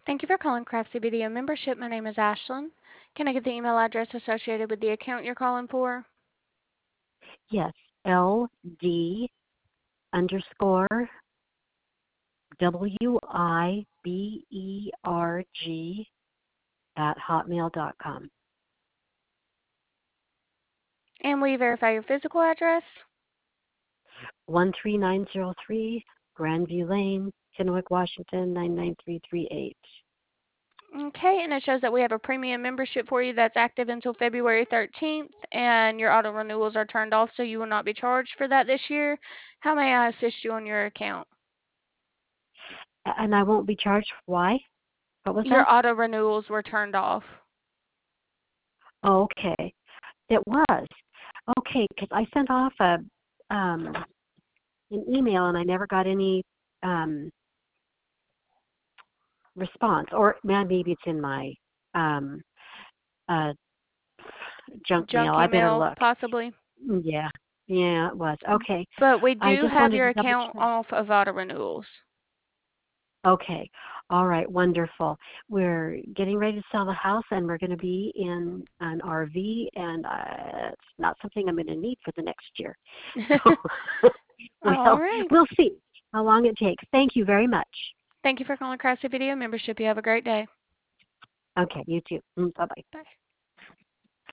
Thank you for calling Craftsy Video Membership. My name is Ashlyn. Can I get the email address associated with the account you're calling for? Yes, LD underscore WIBERG at hotmail.com. And will you verify your physical address? 13903 Grandview Lane, Kennewick, Washington, 99338. Okay, and it shows that we have a premium membership for you that's active until February 13th, and your auto renewals are turned off, so you will not be charged for that this year. How may I assist you on your account? And I won't be charged. Why? What was Your that? auto renewals were turned off. Okay. It was. Okay, because I sent off an email and I never got any response. Or maybe it's in my uh, junk mail. Junk I better email, look. possibly. Yeah. Yeah, it was. Okay. But we I do just have wanted your to double account check. off of auto renewals. Okay. All right. Wonderful. We're getting ready to sell the house, and we're going to be in an RV, and it's not something I'm going to need for the next year. So, All well, right. we'll see how long it takes. Thank you very much. Thank you for calling Craftsy Video Membership. You have a great day. Okay. You too. Bye-bye. Bye.